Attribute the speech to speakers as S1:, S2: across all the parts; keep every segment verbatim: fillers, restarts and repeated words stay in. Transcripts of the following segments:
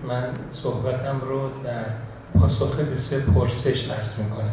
S1: من صحبتم رو در پاسخ به سه پرسش عرض میکنم.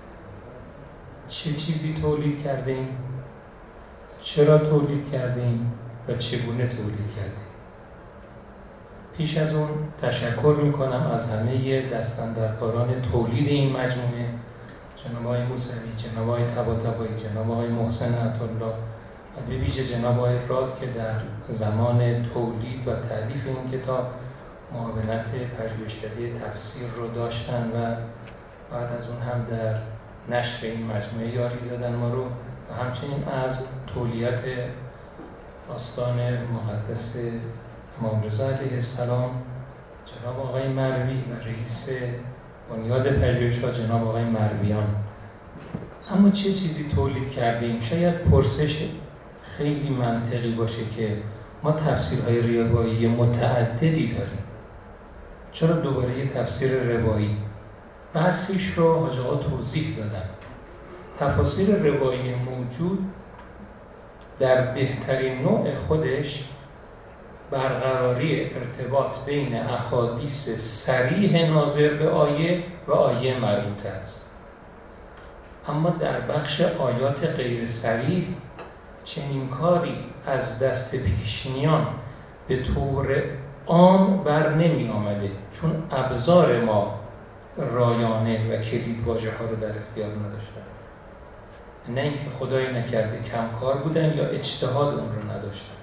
S1: چه چیزی تولید کردیم؟ چرا تولید کردیم؟ و چگونه تولید کردیم؟ پیش از اون تشکر میکنم از همه دستاندرکاران تولید این مجموعه، جناب آقای موسوی، جناب آقای طباطبایی، جناب آقای محسن عطاالله و به ویژه جناب آقای راد که در زمان تولید و تألیف این کتاب معاونت پژوهشکده تفسیر رو داشتن و بعد از اون هم در نشر این مجموعه یاری دادن ما رو و همچنین از تولیت آستان مقدس امام رضا علیه السلام جناب آقای مروی و رئیس بنیاد پژوهش‌ها جناب آقای مرویان. اما چه چیزی تولید کردیم؟ شاید پرسش خیلی منطقی باشه که ما تفسیرهای روایی متعددی داریم. چرا دوباره یه تفسیر روایی؟ برخیش رو حاج آقا توضیح دادن. تفاسیر روایی موجود در بهترین نوع خودش برقراری ارتباط بین احادیث صریح ناظر به آیه و آیه مربوطه است. اما در بخش آیات غیر صریح چنین کاری از دست پیشینیان به طور عام بر نمی آمده، چون ابزار ما رایانه و کلید واژه ها رو در اختیار نداشتن. نه اینکه خدای نکرده کمکار بودن یا اجتهاد اون رو نداشتن.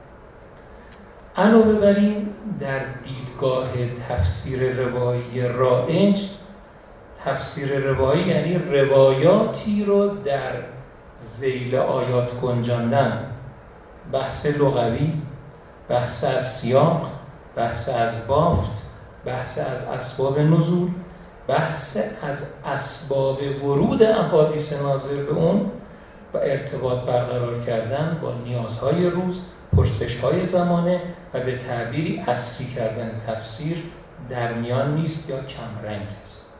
S1: علاوه بر این در دیدگاه تفسیر روایی رائج، تفسیر روایی یعنی روایاتی رو در ذیل آیات گنجاندن، بحث لغوی، بحث از سیاق، بحث از بافت، بحث از اسباب نزول، بحث از اسباب ورود احادیث ناظر به اون و ارتباط برقرار کردن با نیازهای روز، پرسش‌های زمانه و به تعبیری اصلی کردن تفسیر در میان نیست یا کمرنگ است.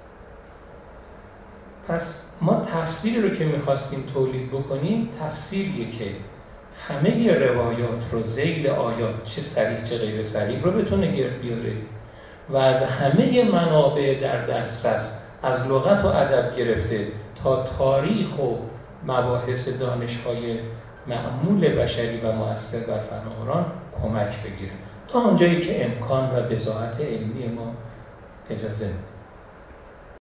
S1: پس ما تفسیری رو که می‌خواستیم تولید بکنیم، تفسیریه که همه روایات رو ذیل آیات چه صریح چه غیر صریح رو بتونه گرد بیاره و از همه منابع در دسترس، از لغت و ادب گرفته تا تاریخ و مباحث دانش‌های معمول بشری و مؤثر بر فهم قرآن کمک بگیره تا اونجایی که امکان و بضاعت علمی ما اجازه میده.